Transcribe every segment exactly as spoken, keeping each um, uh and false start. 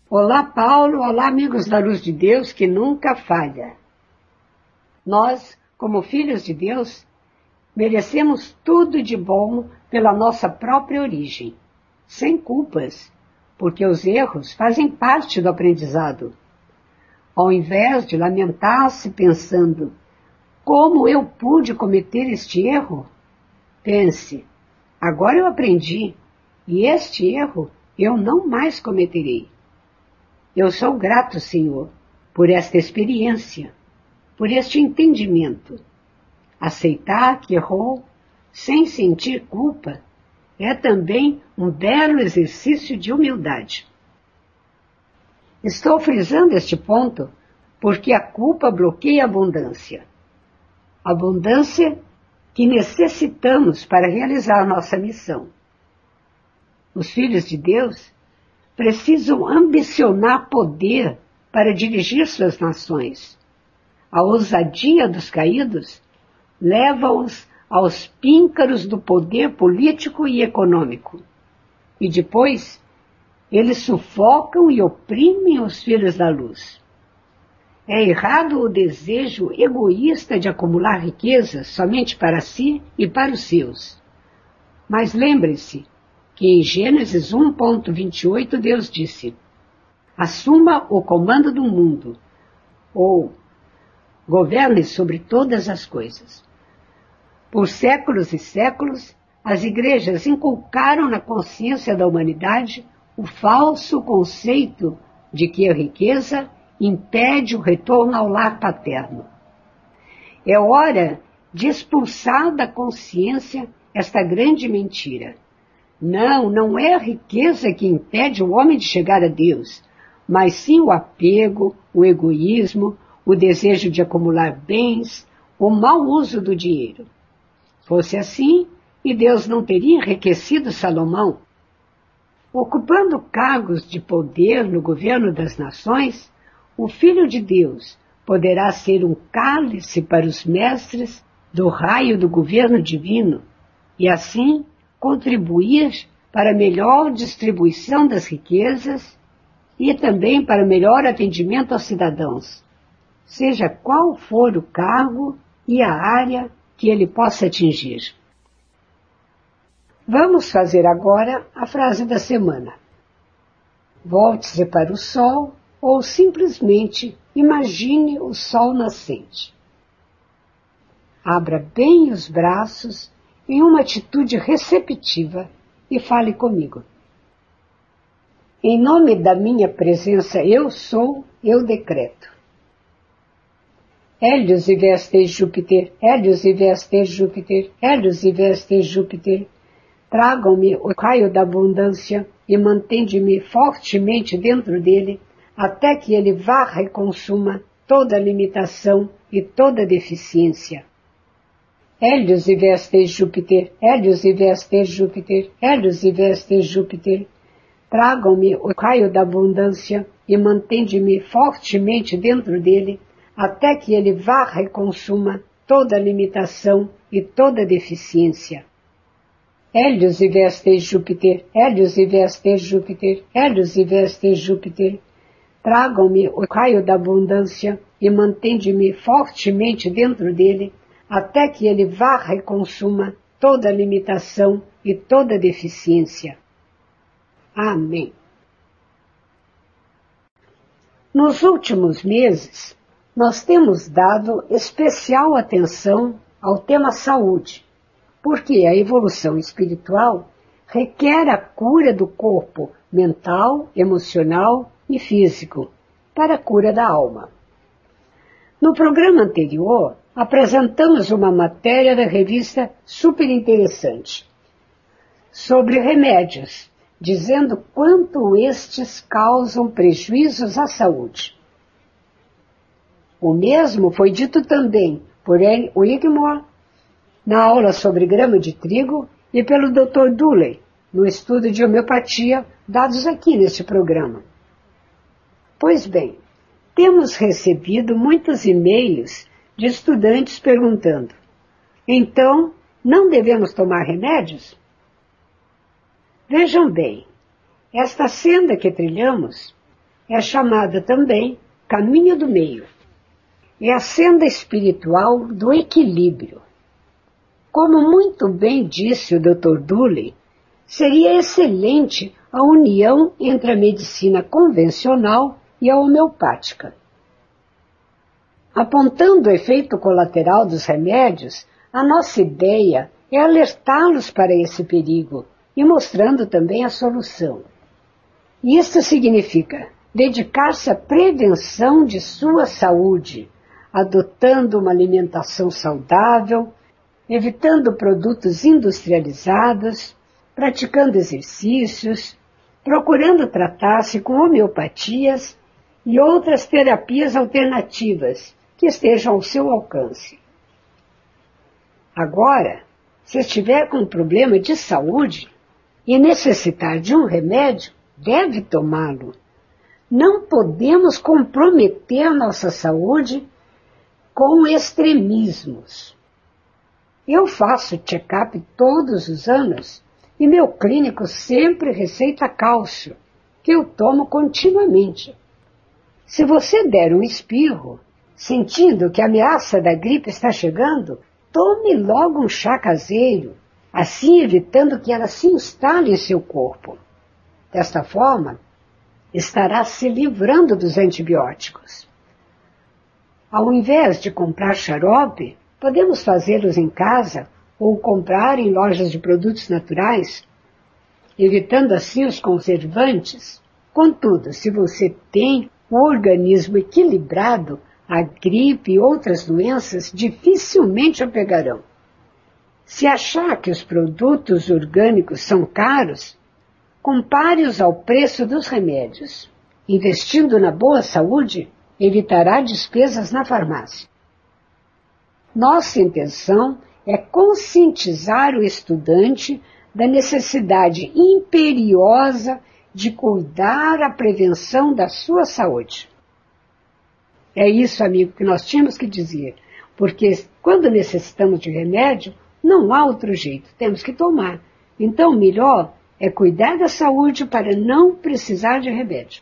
Olá, Paulo. Olá, amigos da Luz de Deus que nunca falha. Nós, como filhos de Deus, merecemos tudo de bom pela nossa própria origem, sem culpas, porque os erros fazem parte do aprendizado. Ao invés de lamentar-se pensando, como eu pude cometer este erro? Pense, agora eu aprendi, e este erro eu não mais cometerei. Eu sou grato, Senhor, por esta experiência, por este entendimento. Aceitar que errou, sem sentir culpa, é também um belo exercício de humildade. Estou frisando este ponto porque a culpa bloqueia a abundância. Abundância que necessitamos para realizar nossa missão. Os filhos de Deus precisam ambicionar poder para dirigir suas nações. A ousadia dos caídos leva-os aos píncaros do poder político e econômico. E depois, eles sufocam e oprimem os filhos da luz. É errado o desejo egoísta de acumular riquezas somente para si e para os seus. Mas lembre-se que em Gênesis um, vinte e oito, Deus disse, assuma o comando do mundo, ou governe sobre todas as coisas. Por séculos e séculos, as igrejas inculcaram na consciência da humanidade o falso conceito de que a riqueza impede o retorno ao lar paterno. É hora de expulsar da consciência esta grande mentira. Não, não é a riqueza que impede o homem de chegar a Deus, mas sim o apego, o egoísmo, o desejo de acumular bens, o mau uso do dinheiro. Fosse assim, e Deus não teria enriquecido Salomão. Ocupando cargos de poder no governo das nações, o Filho de Deus poderá ser um cálice para os mestres do raio do governo divino, e assim contribuir para a melhor distribuição das riquezas e também para o melhor atendimento aos cidadãos, seja qual for o cargo e a área que ele possa atingir. Vamos fazer agora a frase da semana. Volte-se para o sol ou simplesmente imagine o sol nascente. Abra bem os braços em uma atitude receptiva e fale comigo. Em nome da minha presença eu sou, eu decreto. Hélios e Véstes Júpiter, Hélios e Véstes Júpiter, Hélios e Véstes Júpiter, tragam-me o raio da abundância e mantende-me fortemente dentro dele, até que ele varra e consuma toda limitação e toda deficiência. Hélios e Véstes Júpiter, Hélios e Véstes Júpiter, Hélios e Véstes Júpiter, tragam-me o raio da abundância e mantende-me fortemente dentro dele, até que ele varra e consuma toda limitação e toda deficiência. Hélios e Véstes Júpiter, Hélios e Véstes Júpiter, Hélios e Véstes Júpiter, tragam-me o raio da abundância e mantende-me fortemente dentro dele, até que ele varra e consuma toda limitação e toda deficiência. Amém. Nos últimos meses, nós temos dado especial atenção ao tema saúde, porque a evolução espiritual requer a cura do corpo mental, emocional e físico, para a cura da alma. No programa anterior, apresentamos uma matéria da revista super interessante sobre remédios, dizendo quanto estes causam prejuízos à saúde. O mesmo foi dito também por Anne Wigmore na aula sobre grama de trigo e pelo doutor Dooley no estudo de homeopatia dados aqui neste programa. Pois bem, temos recebido muitos e-mails de estudantes perguntando: então, não devemos tomar remédios? Vejam bem, esta senda que trilhamos é chamada também caminho do meio. É a senda espiritual do equilíbrio. Como muito bem disse o doutor Dooley, seria excelente a união entre a medicina convencional e a homeopática. Apontando o efeito colateral dos remédios, a nossa ideia é alertá-los para esse perigo e mostrando também a solução. Isso significa dedicar-se à prevenção de sua saúde, adotando uma alimentação saudável, evitando produtos industrializados, praticando exercícios, procurando tratar-se com homeopatias e outras terapias alternativas que estejam ao seu alcance. Agora, se estiver com um problema de saúde e necessitar de um remédio, deve tomá-lo. Não podemos comprometer nossa saúde com extremismos. Eu faço check-up todos os anos e meu clínico sempre receita cálcio, que eu tomo continuamente. Se você der um espirro, sentindo que a ameaça da gripe está chegando, tome logo um chá caseiro, assim evitando que ela se instale em seu corpo. Desta forma, estará se livrando dos antibióticos. Ao invés de comprar xarope, podemos fazê-los em casa ou comprar em lojas de produtos naturais, evitando assim os conservantes. Contudo, se você tem o organismo equilibrado, a gripe e outras doenças dificilmente o pegarão. Se achar que os produtos orgânicos são caros, compare-os ao preço dos remédios. Investindo na boa saúde, evitará despesas na farmácia. Nossa intenção é conscientizar o estudante da necessidade imperiosa de cuidar a prevenção da sua saúde. É isso, amigo, que nós tínhamos que dizer, porque quando necessitamos de remédio, não há outro jeito, temos que tomar. Então, o melhor é cuidar da saúde para não precisar de remédio.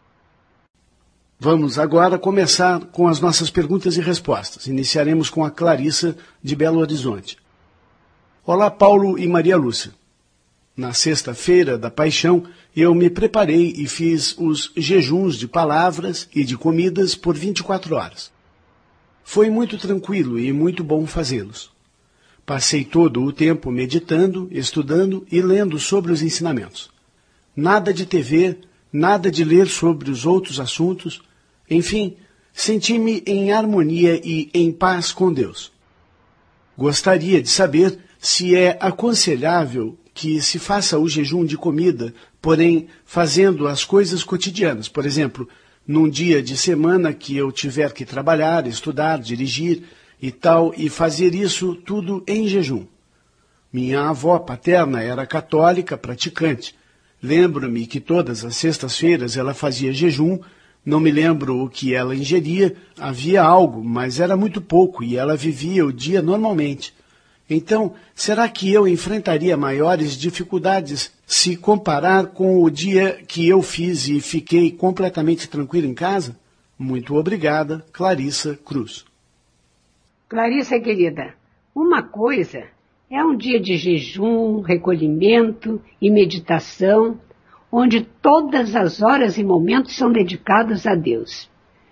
Vamos agora começar com as nossas perguntas e respostas. Iniciaremos com a Clarissa, de Belo Horizonte. Olá, Paulo e Maria Lúcia. Na sexta-feira da Paixão, eu me preparei e fiz os jejuns de palavras e de comidas por vinte e quatro horas. Foi muito tranquilo e muito bom fazê-los. Passei todo o tempo meditando, estudando e lendo sobre os ensinamentos. Nada de T V, nada de ler sobre os outros assuntos. Enfim, senti-me em harmonia e em paz com Deus. Gostaria de saber se é aconselhável que se faça o jejum de comida, porém fazendo as coisas cotidianas. Por exemplo, num dia de semana que eu tiver que trabalhar, estudar, dirigir e tal, e fazer isso tudo em jejum. Minha avó paterna era católica praticante. Lembro-me que todas as sextas-feiras ela fazia jejum. Não me lembro o que ela ingeria, havia algo, mas era muito pouco e ela vivia o dia normalmente. Então, será que eu enfrentaria maiores dificuldades se comparar com o dia que eu fiz e fiquei completamente tranquilo em casa? Muito obrigada, Clarissa Cruz. Clarissa, querida, uma coisa é um dia de jejum, recolhimento e meditação, onde todas as horas e momentos são dedicados a Deus.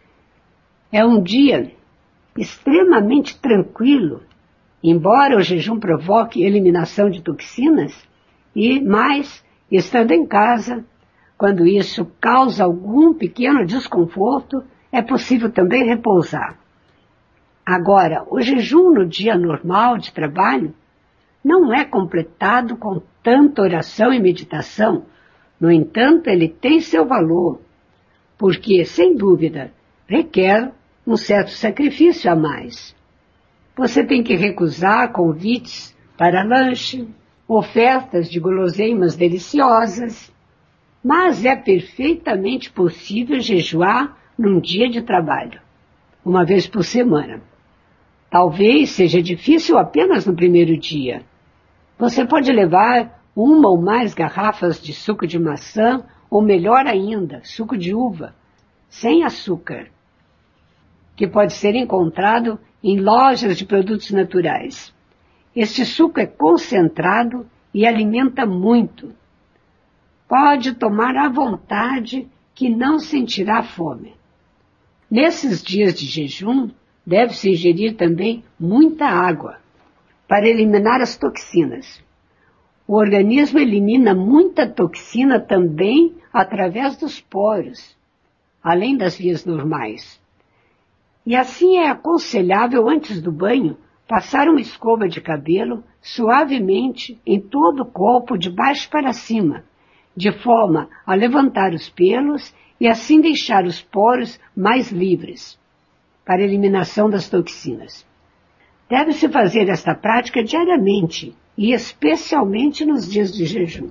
É um dia extremamente tranquilo, embora o jejum provoque eliminação de toxinas, e mais, estando em casa, quando isso causa algum pequeno desconforto, é possível também repousar. Agora, o jejum no dia normal de trabalho não é completado com tanta oração e meditação. No entanto, ele tem seu valor, porque, sem dúvida, requer um certo sacrifício a mais. Você tem que recusar convites para lanche, ofertas de guloseimas deliciosas, mas é perfeitamente possível jejuar num dia de trabalho, uma vez por semana. Talvez seja difícil apenas no primeiro dia. Você pode levar uma ou mais garrafas de suco de maçã, ou melhor ainda, suco de uva, sem açúcar, que pode ser encontrado em lojas de produtos naturais. Este suco é concentrado e alimenta muito. Pode tomar à vontade que não sentirá fome. Nesses dias de jejum, deve-se ingerir também muita água para eliminar as toxinas. O organismo elimina muita toxina também através dos poros, além das vias normais. E assim é aconselhável, antes do banho, passar uma escova de cabelo suavemente em todo o corpo, de baixo para cima, de forma a levantar os pelos e assim deixar os poros mais livres para a eliminação das toxinas. Deve-se fazer esta prática diariamente e especialmente nos dias de jejum.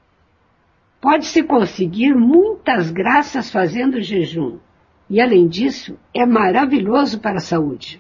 Pode-se conseguir muitas graças fazendo jejum e, além disso, é maravilhoso para a saúde.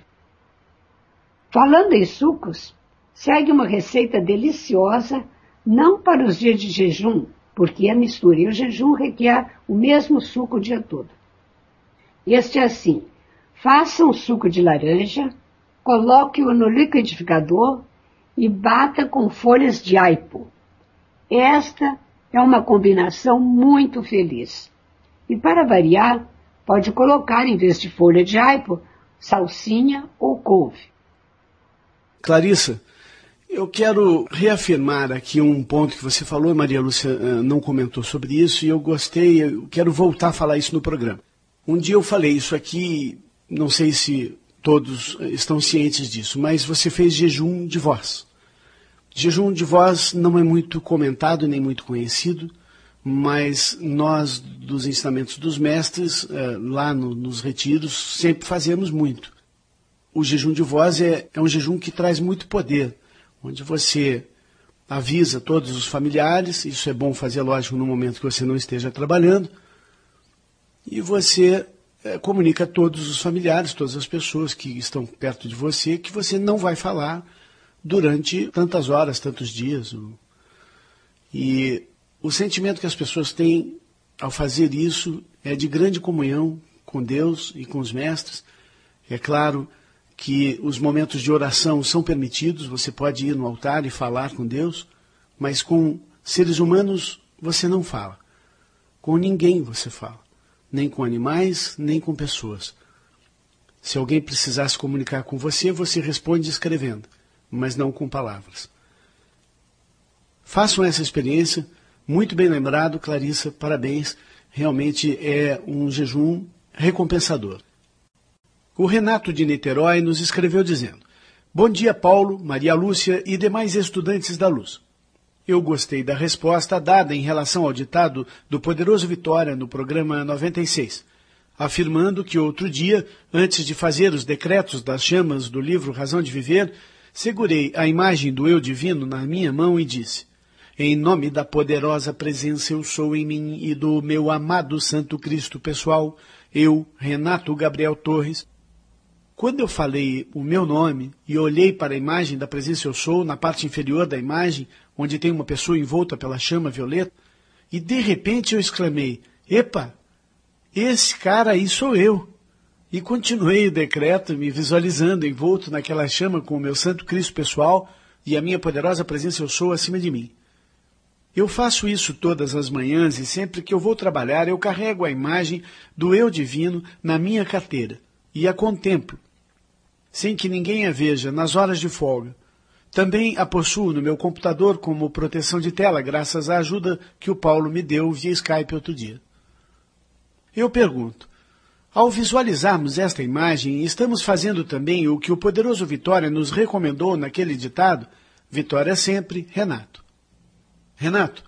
Falando em sucos, segue uma receita deliciosa, não para os dias de jejum, porque a mistura e o jejum requer o mesmo suco o dia todo. Este é assim: faça um suco de laranja, coloque-o no liquidificador e bata com folhas de aipo. Esta é uma combinação muito feliz. E para variar, pode colocar, em vez de folha de aipo, salsinha ou couve. Clarissa, eu quero reafirmar aqui um ponto que você falou, Maria Lúcia uh, não comentou sobre isso, e eu gostei, eu quero voltar a falar isso no programa. Um dia eu falei isso aqui, não sei se todos estão cientes disso, mas você fez jejum de voz. Jejum de voz não é muito comentado nem muito conhecido, mas nós, dos ensinamentos dos mestres, uh, lá no, nos retiros, sempre fazemos muito. O jejum de voz é, é um jejum que traz muito poder, onde você avisa todos os familiares, isso é bom fazer, lógico, no momento que você não esteja trabalhando, e você é, comunica a todos os familiares, todas as pessoas que estão perto de você, que você não vai falar durante tantas horas, tantos dias. E o sentimento que as pessoas têm ao fazer isso é de grande comunhão com Deus e com os mestres. É claro que os momentos de oração são permitidos, você pode ir no altar e falar com Deus, mas com seres humanos você não fala. Com ninguém você fala, nem com animais, nem com pessoas. Se alguém precisar se comunicar com você, você responde escrevendo, mas não com palavras. Façam essa experiência, muito bem lembrado, Clarissa, parabéns, realmente é um jejum recompensador. O Renato de Niterói nos escreveu dizendo: bom dia, Paulo, Maria Lúcia e demais estudantes da Luz. Eu gostei da resposta dada em relação ao ditado do Poderoso Vitória no programa noventa e seis, afirmando que outro dia, antes de fazer os decretos das chamas do livro Razão de Viver, segurei a imagem do Eu Divino na minha mão e disse: em nome da poderosa presença eu sou em mim e do meu amado Santo Cristo pessoal, eu, Renato Gabriel Torres. Quando eu falei o meu nome e olhei para a imagem da presença eu sou, na parte inferior da imagem, onde tem uma pessoa envolta pela chama violeta, e de repente eu exclamei: epa, esse cara aí sou eu. E continuei o decreto, me visualizando envolto naquela chama com o meu Santo Cristo pessoal e a minha poderosa presença eu sou acima de mim. Eu faço isso todas as manhãs e sempre que eu vou trabalhar eu carrego a imagem do Eu Divino na minha carteira e a contemplo, sem que ninguém a veja, nas horas de folga. Também a possuo no meu computador como proteção de tela, graças à ajuda que o Paulo me deu via Skype outro dia. Eu pergunto, ao visualizarmos esta imagem, estamos fazendo também o que o poderoso Vitória nos recomendou naquele ditado: Vitória sempre, Renato. Renato,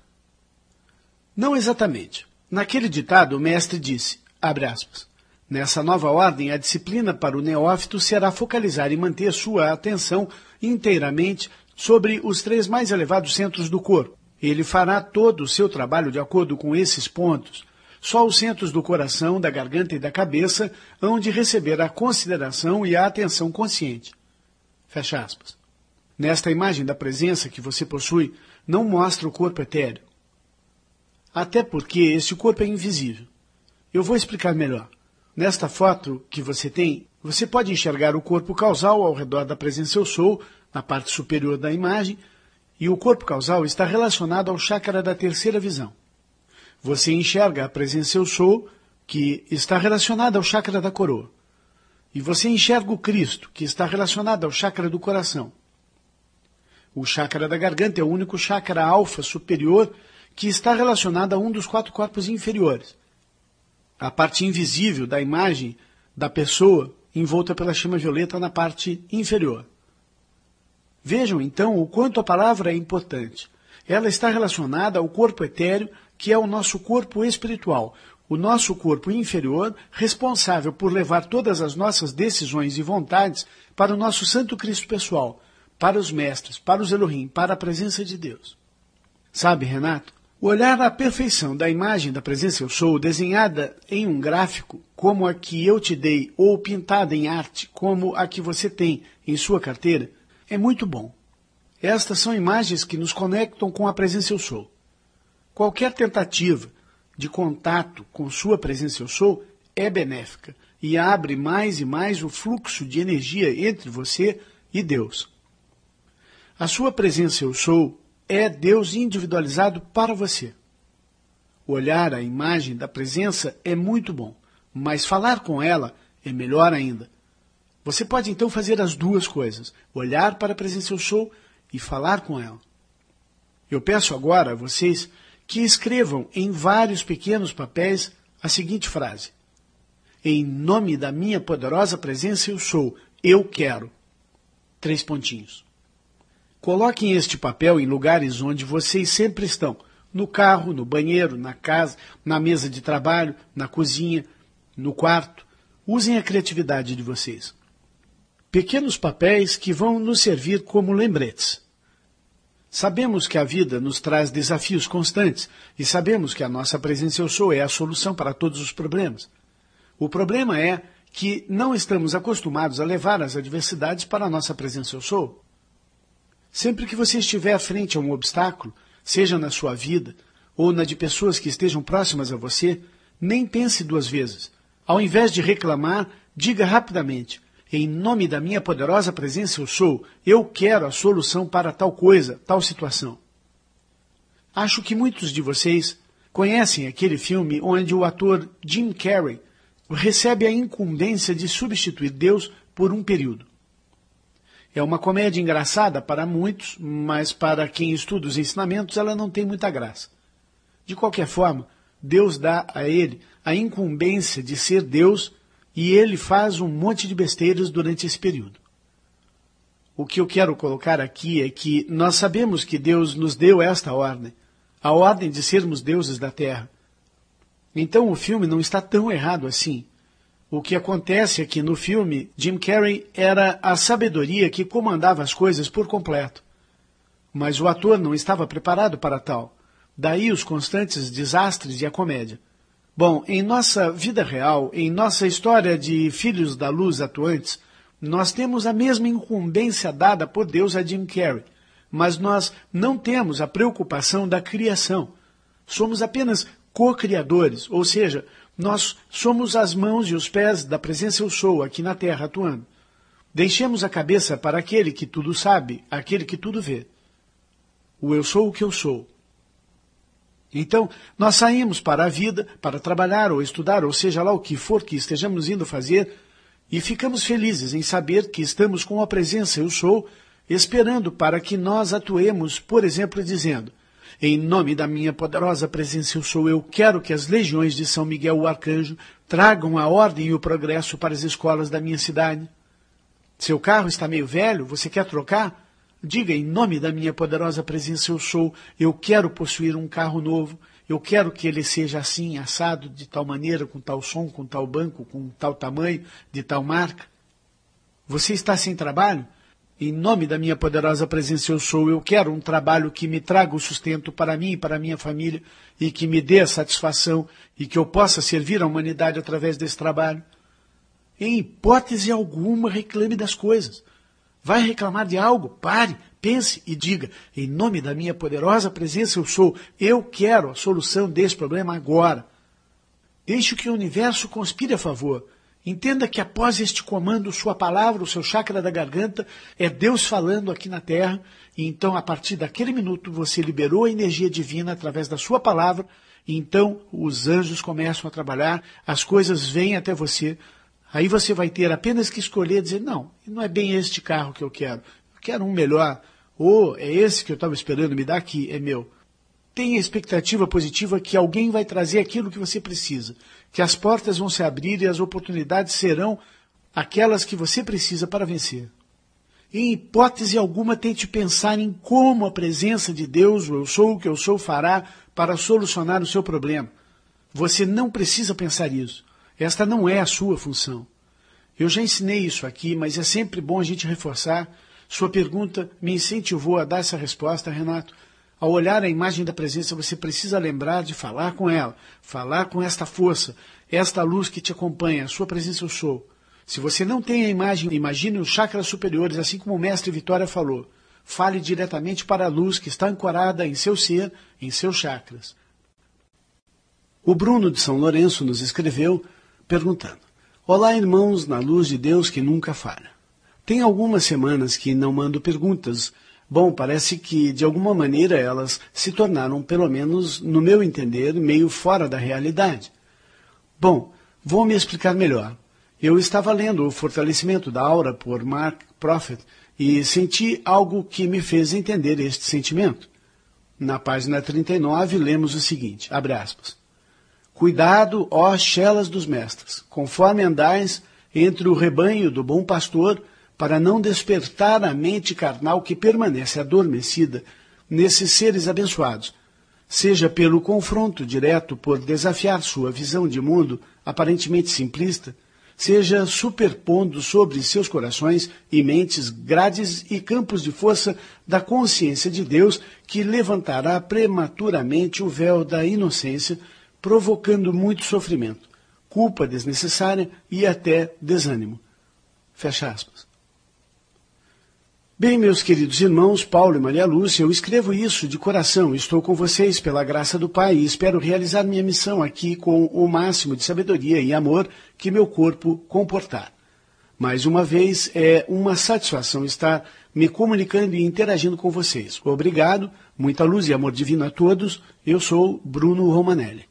não exatamente. Naquele ditado o mestre disse, abre aspas, nessa nova ordem, a disciplina para o neófito será focalizar e manter sua atenção inteiramente sobre os três mais elevados centros do corpo. Ele fará todo o seu trabalho de acordo com esses pontos. Só os centros do coração, da garganta e da cabeça hão de receber a consideração e a atenção consciente. Fecha aspas. Nesta imagem da presença que você possui, não mostra o corpo etéreo. Até porque este corpo é invisível. Eu vou explicar melhor. Nesta foto que você tem, você pode enxergar o corpo causal ao redor da presença eu sou, na parte superior da imagem, e o corpo causal está relacionado ao chakra da terceira visão. Você enxerga a presença eu sou, que está relacionada ao chakra da coroa. E você enxerga o Cristo, que está relacionado ao chakra do coração. O chakra da garganta é o único chakra alfa superior que está relacionado a um dos quatro corpos inferiores. A parte invisível da imagem da pessoa envolta pela chama violeta na parte inferior. Vejam, então, o quanto a palavra é importante. Ela está relacionada ao corpo etéreo, que é o nosso corpo espiritual, o nosso corpo inferior, responsável por levar todas as nossas decisões e vontades para o nosso Santo Cristo pessoal, para os mestres, para os Elohim, para a presença de Deus. Sabe, Renato, o olhar à perfeição da imagem da presença eu sou, desenhada em um gráfico, como a que eu te dei, ou pintada em arte, como a que você tem em sua carteira, é muito bom. Estas são imagens que nos conectam com a presença eu sou. Qualquer tentativa de contato com sua presença eu sou é benéfica e abre mais e mais o fluxo de energia entre você e Deus. A sua presença eu sou é Deus individualizado para você. Olhar a imagem da presença é muito bom, mas falar com ela é melhor ainda. Você pode então fazer as duas coisas, olhar para a presença eu sou e falar com ela. Eu peço agora a vocês que escrevam em vários pequenos papéis a seguinte frase: em nome da minha poderosa presença eu sou, eu quero. Três pontinhos. Coloquem este papel em lugares onde vocês sempre estão, no carro, no banheiro, na casa, na mesa de trabalho, na cozinha, no quarto. Usem a criatividade de vocês. Pequenos papéis que vão nos servir como lembretes. Sabemos que a vida nos traz desafios constantes e sabemos que a nossa presença eu sou é a solução para todos os problemas. O problema é que não estamos acostumados a levar as adversidades para a nossa presença eu sou. Sempre que você estiver frente a um obstáculo, seja na sua vida ou na de pessoas que estejam próximas a você, nem pense duas vezes. Ao invés de reclamar, diga rapidamente: em nome da minha poderosa presença eu sou, eu quero a solução para tal coisa, tal situação. Acho que muitos de vocês conhecem aquele filme onde o ator Jim Carrey recebe a incumbência de substituir Deus por um período. É uma comédia engraçada para muitos, mas para quem estuda os ensinamentos ela não tem muita graça. De qualquer forma, Deus dá a ele a incumbência de ser Deus e ele faz um monte de besteiras durante esse período. O que eu quero colocar aqui é que nós sabemos que Deus nos deu esta ordem, a ordem de sermos deuses da terra. Então o filme não está tão errado assim. O que acontece é que no filme, Jim Carrey era a sabedoria que comandava as coisas por completo. Mas o ator não estava preparado para tal. Daí os constantes desastres e a comédia. Bom, em nossa vida real, em nossa história de filhos da luz atuantes, nós temos a mesma incumbência dada por Deus a Jim Carrey, mas nós não temos a preocupação da criação. Somos apenas co-criadores, ou seja, nós somos as mãos e os pés da presença eu sou aqui na Terra atuando. Deixemos a cabeça para aquele que tudo sabe, aquele que tudo vê. O eu sou o que eu sou. Então, nós saímos para a vida, para trabalhar ou estudar, ou seja lá o que for que estejamos indo fazer, e ficamos felizes em saber que estamos com a presença eu sou, esperando para que nós atuemos, por exemplo, dizendo: em nome da minha poderosa presença eu sou, eu quero que as legiões de São Miguel o Arcanjo tragam a ordem e o progresso para as escolas da minha cidade. Seu carro está meio velho, você quer trocar? Diga: em nome da minha poderosa presença eu sou, eu quero possuir um carro novo, eu quero que ele seja assim, assado, de tal maneira, com tal som, com tal banco, com tal tamanho, de tal marca. Você está sem trabalho? Em nome da minha poderosa presença eu sou, eu quero um trabalho que me traga o sustento para mim e para a minha família e que me dê a satisfação e que eu possa servir a humanidade através desse trabalho. Em hipótese alguma, reclame das coisas. Vai reclamar de algo? Pare, pense e diga: em nome da minha poderosa presença eu sou, eu quero a solução desse problema agora. Deixe que o universo conspire a favor. Entenda que após este comando, sua palavra, o seu chakra da garganta, é Deus falando aqui na Terra, e então, a partir daquele minuto, você liberou a energia divina através da sua palavra, e então os anjos começam a trabalhar, as coisas vêm até você. Aí você vai ter apenas que escolher, dizer, não, não é bem este carro que eu quero, eu quero um melhor, ou é esse que eu estava esperando, me dá aqui, é meu. Tenha expectativa positiva que alguém vai trazer aquilo que você precisa, que as portas vão se abrir e as oportunidades serão aquelas que você precisa para vencer. Em hipótese alguma, tente pensar em como a presença de Deus, o eu sou o que eu sou, fará para solucionar o seu problema. Você não precisa pensar isso. Esta não é a sua função. Eu já ensinei isso aqui, mas é sempre bom a gente reforçar. Sua pergunta me incentivou a dar essa resposta, Renato. Ao olhar a imagem da presença, você precisa lembrar de falar com ela, falar com esta força, esta luz que te acompanha, a sua presença eu sou. Se você não tem a imagem, imagine os chakras superiores, assim como o mestre Vitória falou. Fale diretamente para a luz que está ancorada em seu ser, em seus chakras. O Bruno de São Lourenço nos escreveu perguntando: Olá, irmãos, na luz de Deus que nunca falha. Tem algumas semanas que não mando perguntas. Bom, parece que, de alguma maneira, elas se tornaram, pelo menos no meu entender, meio fora da realidade. Bom, vou me explicar melhor. Eu estava lendo O Fortalecimento da Aura por Mark Prophet e senti algo que me fez entender este sentimento. Na página trinta e nove, lemos o seguinte, abre aspas. Cuidado, ó chelas dos mestres, conforme andais entre o rebanho do bom pastor, para não despertar a mente carnal que permanece adormecida nesses seres abençoados, seja pelo confronto direto por desafiar sua visão de mundo aparentemente simplista, seja superpondo sobre seus corações e mentes grades e campos de força da consciência de Deus que levantará prematuramente o véu da inocência, provocando muito sofrimento, culpa desnecessária e até desânimo. Fecha aspas. Bem, meus queridos irmãos, Paulo e Maria Lúcia, eu escrevo isso de coração. Estou com vocês pela graça do Pai e espero realizar minha missão aqui com o máximo de sabedoria e amor que meu corpo comportar. Mais uma vez, é uma satisfação estar me comunicando e interagindo com vocês. Obrigado, muita luz e amor divino a todos. Eu sou Bruno Romanelli.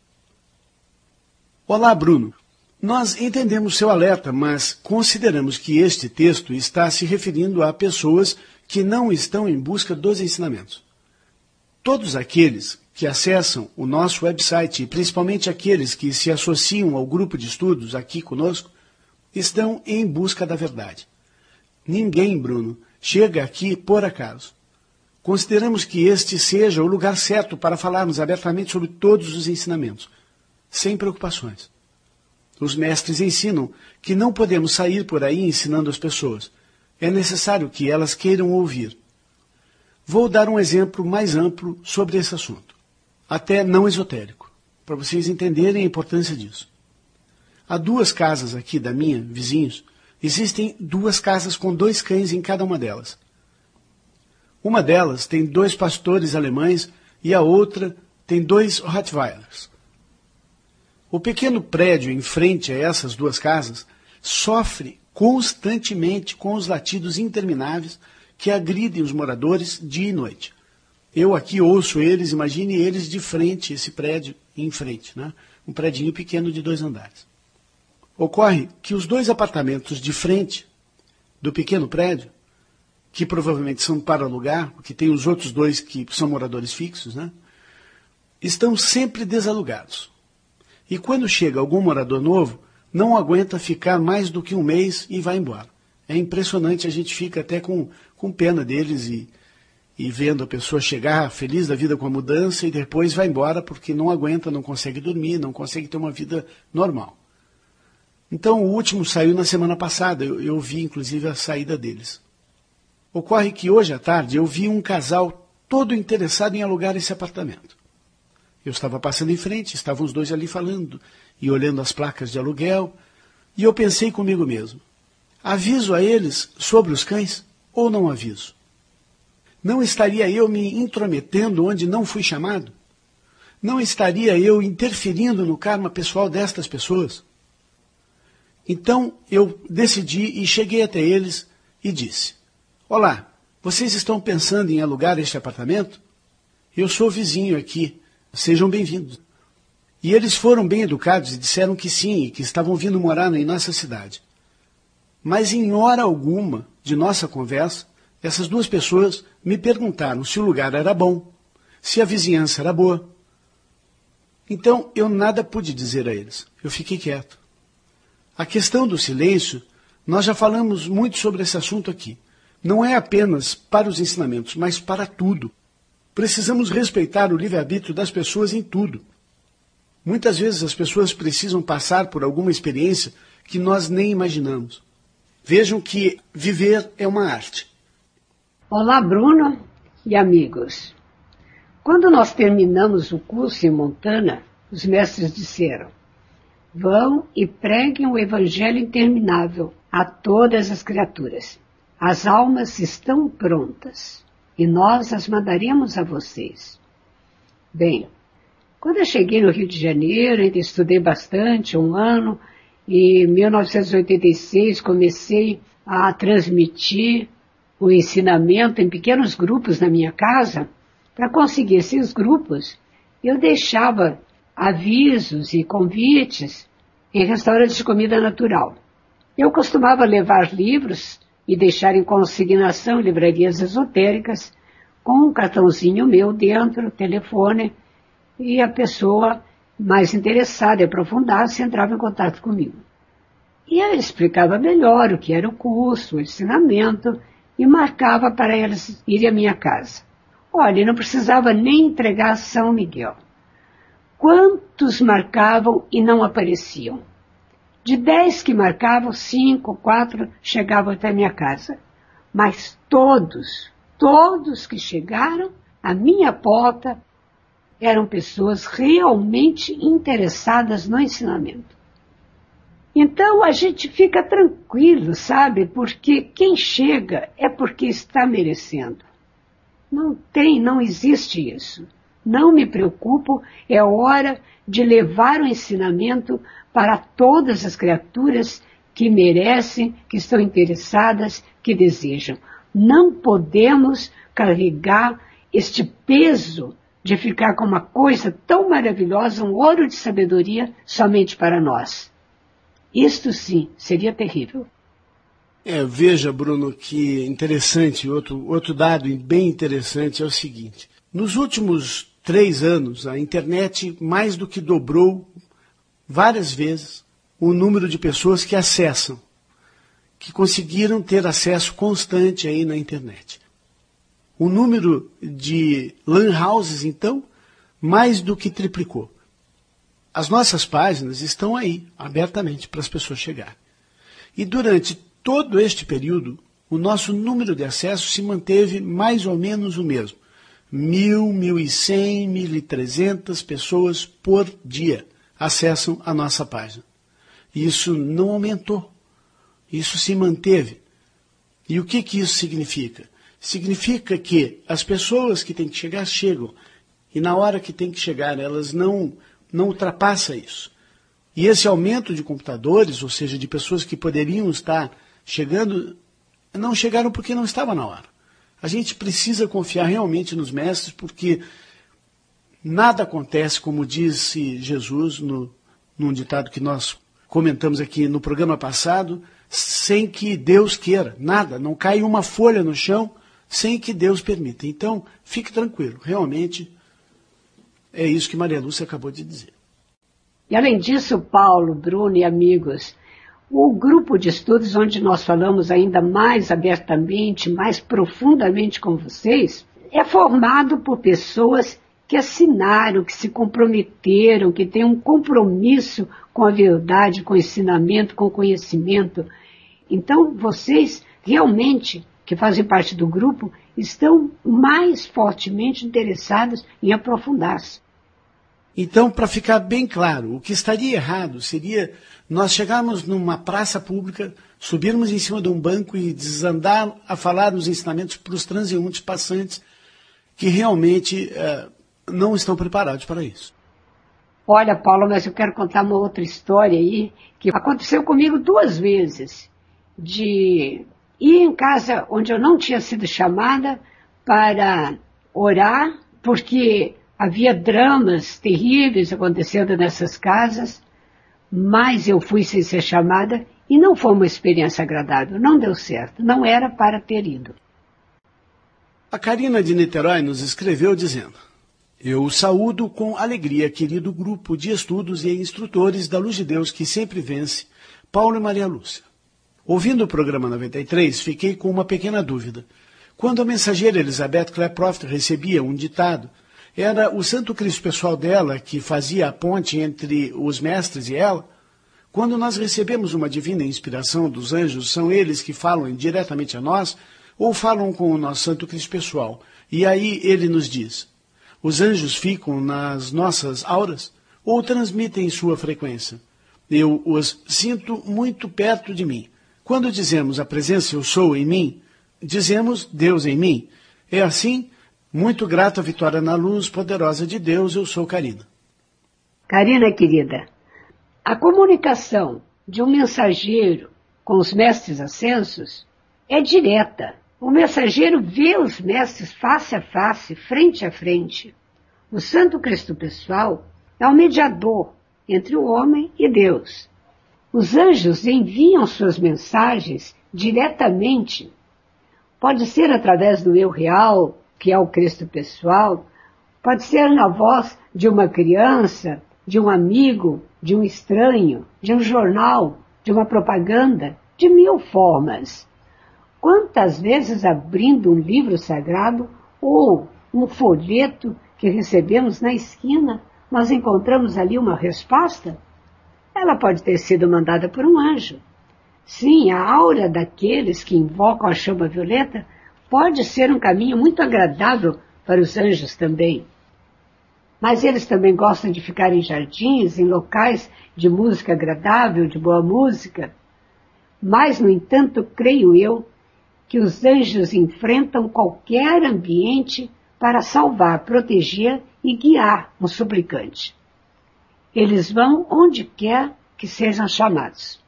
Olá, Bruno. Nós entendemos seu alerta, mas consideramos que este texto está se referindo a pessoas que não estão em busca dos ensinamentos. Todos aqueles que acessam o nosso website, e principalmente aqueles que se associam ao grupo de estudos aqui conosco, estão em busca da verdade. Ninguém, Bruno, chega aqui por acaso. Consideramos que este seja o lugar certo para falarmos abertamente sobre todos os ensinamentos, sem preocupações. Os mestres ensinam que não podemos sair por aí ensinando as pessoas. É necessário que elas queiram ouvir. Vou dar um exemplo mais amplo sobre esse assunto, até não esotérico, para vocês entenderem a importância disso. Há duas casas aqui da minha, vizinhos, existem duas casas com dois cães em cada uma delas. Uma delas tem dois pastores alemães e a outra tem dois Rottweilers. O pequeno prédio em frente a essas duas casas sofre constantemente com os latidos intermináveis que agridem os moradores dia e noite. Eu aqui ouço eles, imagine eles de frente, esse prédio em frente, né? Um predinho pequeno de dois andares. Ocorre que os dois apartamentos de frente do pequeno prédio, que provavelmente são para alugar, porque tem os outros dois que são moradores fixos, né? Estão sempre desalugados. E quando chega algum morador novo, não aguenta ficar mais do que um mês e vai embora. É impressionante, a gente fica até com, com pena deles e, e vendo a pessoa chegar feliz da vida com a mudança e depois vai embora porque não aguenta, não consegue dormir, não consegue ter uma vida normal. Então o último saiu na semana passada, eu, eu vi inclusive a saída deles. Ocorre que hoje à tarde eu vi um casal todo interessado em alugar esse apartamento. Eu estava passando em frente, estavam os dois ali falando e olhando as placas de aluguel, e eu pensei comigo mesmo, aviso a eles sobre os cães ou não aviso? Não estaria eu me intrometendo onde não fui chamado? não estaria eu interferindo no karma pessoal destas pessoas? Então eu decidi e cheguei até eles e disse: olá, vocês estão pensando em alugar este apartamento? Eu sou vizinho aqui, sejam bem-vindos. E eles foram bem educados e disseram que sim, e que estavam vindo morar em nossa cidade. Mas em hora alguma de nossa conversa, essas duas pessoas me perguntaram se o lugar era bom, se a vizinhança era boa. Então eu nada pude dizer a eles, eu fiquei quieto. A questão do silêncio, nós já falamos muito sobre esse assunto aqui. Não é apenas para os ensinamentos, mas para tudo. Precisamos respeitar o livre-arbítrio das pessoas em tudo. Muitas vezes as pessoas precisam passar por alguma experiência que nós nem imaginamos. Vejam que viver é uma arte. Olá, Bruno e amigos. Quando nós terminamos o curso em Montana, os mestres disseram: vão e preguem o evangelho interminável a todas as criaturas. As almas estão prontas e nós as mandaremos a vocês. Bem, quando eu cheguei no Rio de Janeiro, ainda estudei bastante, um ano, e em mil novecentos e oitenta e seis comecei a transmitir o ensinamento em pequenos grupos na minha casa. Para conseguir esses grupos, eu deixava avisos e convites em restaurantes de comida natural. Eu costumava levar livros e deixar em consignação em livrarias esotéricas, com um cartãozinho meu dentro, telefone, e a pessoa mais interessada em aprofundar-se entrava em contato comigo. E eu explicava melhor o que era o curso, o ensinamento, e marcava para elas irem à minha casa. Olha, não precisava nem entregar a São Miguel. Quantos marcavam e não apareciam? De dez que marcavam, cinco, quatro chegavam até a minha casa. Mas todos, todos que chegaram à minha porta eram pessoas realmente interessadas no ensinamento. Então a gente fica tranquilo, sabe? Porque quem chega é porque está merecendo. Não tem, não existe isso. Não me preocupo, é hora de levar o ensinamento para todas as criaturas que merecem, que estão interessadas, que desejam. Não podemos carregar este peso de ficar com uma coisa tão maravilhosa, um ouro de sabedoria, somente para nós. Isto sim, seria terrível. É, veja, Bruno, que interessante, outro, outro dado bem interessante é o seguinte. Nos últimos três anos, a internet mais do que dobrou várias vezes o número de pessoas que acessam, que conseguiram ter acesso constante aí na internet. O número de lan houses, então, mais do que triplicou. As nossas páginas estão aí, abertamente, para as pessoas chegarem. E durante todo este período, o nosso número de acessos se manteve mais ou menos o mesmo. Mil, mil e cem, mil e trezentas pessoas por dia acessam a nossa página. Isso não aumentou. Isso se manteve. E o que, que isso significa? Significa que as pessoas que têm que chegar, chegam. E na hora que têm que chegar, elas não, não ultrapassam isso. E esse aumento de computadores, ou seja, de pessoas que poderiam estar chegando, não chegaram porque não estava na hora. A gente precisa confiar realmente nos mestres, porque nada acontece, como disse Jesus no, num ditado que nós comentamos aqui no programa passado, sem que Deus queira. Nada, não cai uma folha no chão sem que Deus permita. Então, fique tranquilo, realmente é isso que Maria Lúcia acabou de dizer. E além disso, Paulo, Bruno e amigos, o grupo de estudos onde nós falamos ainda mais abertamente, mais profundamente com vocês, é formado por pessoas que assinaram, que se comprometeram, que têm um compromisso com a verdade, com o ensinamento, com o conhecimento. Então, vocês realmente, que fazem parte do grupo, estão mais fortemente interessados em aprofundar-se. Então, para ficar bem claro, o que estaria errado seria nós chegarmos numa praça pública, subirmos em cima de um banco e desandar a falar os ensinamentos para os transeuntes passantes que realmente uh, não estão preparados para isso. Olha, Paulo, mas eu quero contar uma outra história aí, que aconteceu comigo duas vezes, de ir em casa onde eu não tinha sido chamada para orar, porque havia dramas terríveis acontecendo nessas casas, mas eu fui sem ser chamada e não foi uma experiência agradável, não deu certo, não era para ter ido. A Karina de Niterói nos escreveu dizendo: eu saúdo com alegria querido grupo de estudos e instrutores da Luz de Deus que sempre vence, Paulo e Maria Lúcia. Ouvindo o programa noventa e três, fiquei com uma pequena dúvida. Quando a mensageira Elizabeth Klaproft recebia um ditado, era o Santo Cristo pessoal dela que fazia a ponte entre os mestres e ela? Quando nós recebemos uma divina inspiração dos anjos, são eles que falam diretamente a nós ou falam com o nosso Santo Cristo pessoal? E aí ele nos diz: os anjos ficam nas nossas auras ou transmitem sua frequência? Eu os sinto muito perto de mim. Quando dizemos a presença eu sou em mim, dizemos Deus em mim. É assim? Muito grato à vitória na luz poderosa de Deus, eu sou Karina. Karina, querida, a comunicação de um mensageiro com os mestres ascensos é direta. O mensageiro vê os mestres face a face, frente a frente. O Santo Cristo pessoal é o mediador entre o homem e Deus. Os anjos enviam suas mensagens diretamente. Pode ser através do eu real, que é o Cristo pessoal, pode ser na voz de uma criança, de um amigo, de um estranho, de um jornal, de uma propaganda, de mil formas. Quantas vezes abrindo um livro sagrado ou um folheto que recebemos na esquina, nós encontramos ali uma resposta? Ela pode ter sido mandada por um anjo. Sim, a aura daqueles que invocam a chama violeta pode ser um caminho muito agradável para os anjos também. Mas eles também gostam de ficar em jardins, em locais de música agradável, de boa música. Mas, no entanto, creio eu que os anjos enfrentam qualquer ambiente para salvar, proteger e guiar um suplicante. Eles vão onde quer que sejam chamados.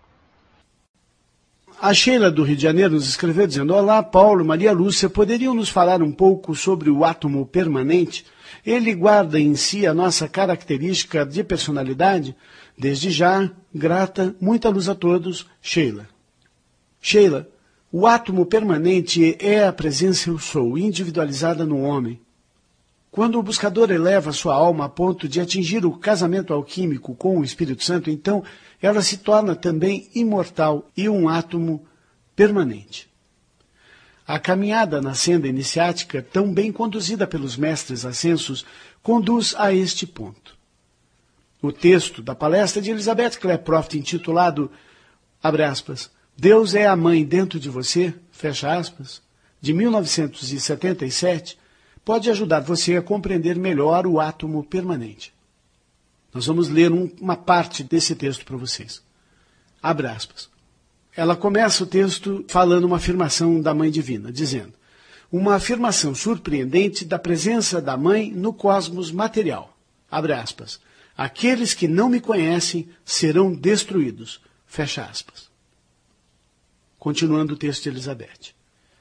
A Sheila do Rio de Janeiro nos escreveu dizendo: olá, Paulo, Maria Lúcia, poderiam nos falar um pouco sobre o átomo permanente? Ele guarda em si a nossa característica de personalidade? Desde já, grata, muita luz a todos, Sheila. Sheila, o átomo permanente é a presença eu sou, individualizada no homem. Quando o buscador eleva sua alma a ponto de atingir o casamento alquímico com o Espírito Santo, então ela se torna também imortal e um átomo permanente. A caminhada na senda iniciática, tão bem conduzida pelos mestres ascensos, conduz a este ponto. O texto da palestra de Elizabeth Klaproft, intitulado, abre aspas, Deus é a mãe dentro de você, fecha aspas, de mil novecentos e setenta e sete, pode ajudar você a compreender melhor o átomo permanente. Nós vamos ler um, uma parte desse texto para vocês. Abre aspas. Ela começa o texto falando uma afirmação da Mãe Divina, dizendo: uma afirmação surpreendente da presença da Mãe no cosmos material. Abre aspas. Aqueles que não me conhecem serão destruídos. Fecha aspas. Continuando o texto de Elizabeth.